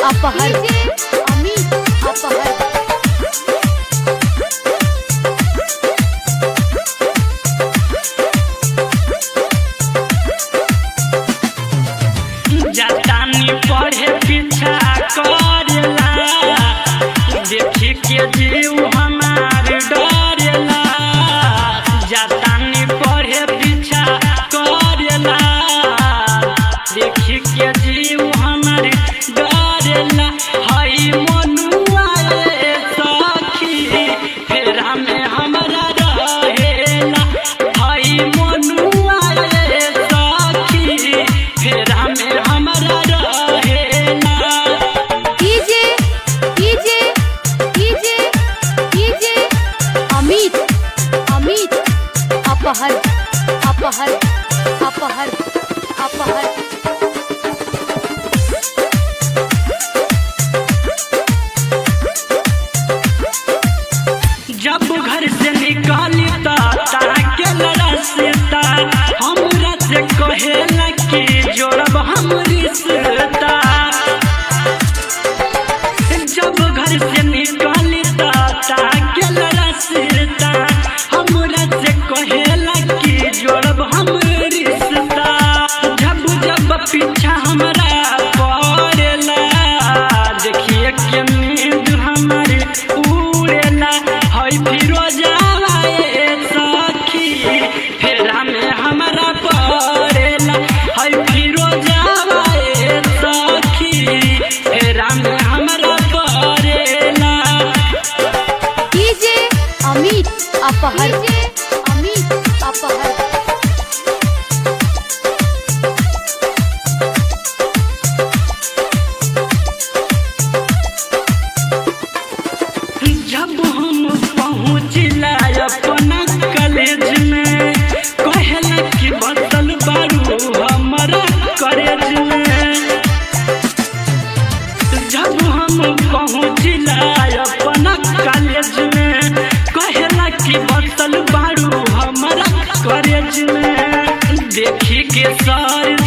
अपहर अमित अपहर जातानी पढ़े पीछा करेला देखी के जीव हमार डरेला। जातानी पढ़े पीछा करेला देखी के जीव हमार डरेला। हई मनुआ रे सखी फेरा में हमरा रहेला। हई मनुआ रे सखी फेरा में हमरा रहेला। अमित अमित अपहर अपहर अपहर अपहर जब घर से निकाली ताके रास्ता हमरा से कहेला कि जोड़ब हम रिश्ता। जब घर से निकाली ताके रास्ता हमरा से कहेला कि जोड़ब हम रिश्ता। जब जब पीछा हमरा पड़ेला देखिए के नींद हमारी उड़ेला। हई फिरोजावा ए सखी फेरा में हमरा पड़ेला। हई फिरोजावा ए सखी फेरा में हमरा पड़ेला। अमित अपहर अमित अपहर जब हम पहुँचिला अपना कॉलेज में कहेला कि बसल बारू हमारा कॉलेज में। जब हम पहुँचिला अपना कॉलेज में कहेला कि बसल बारू हमारा कॉलेज में। देखी के सर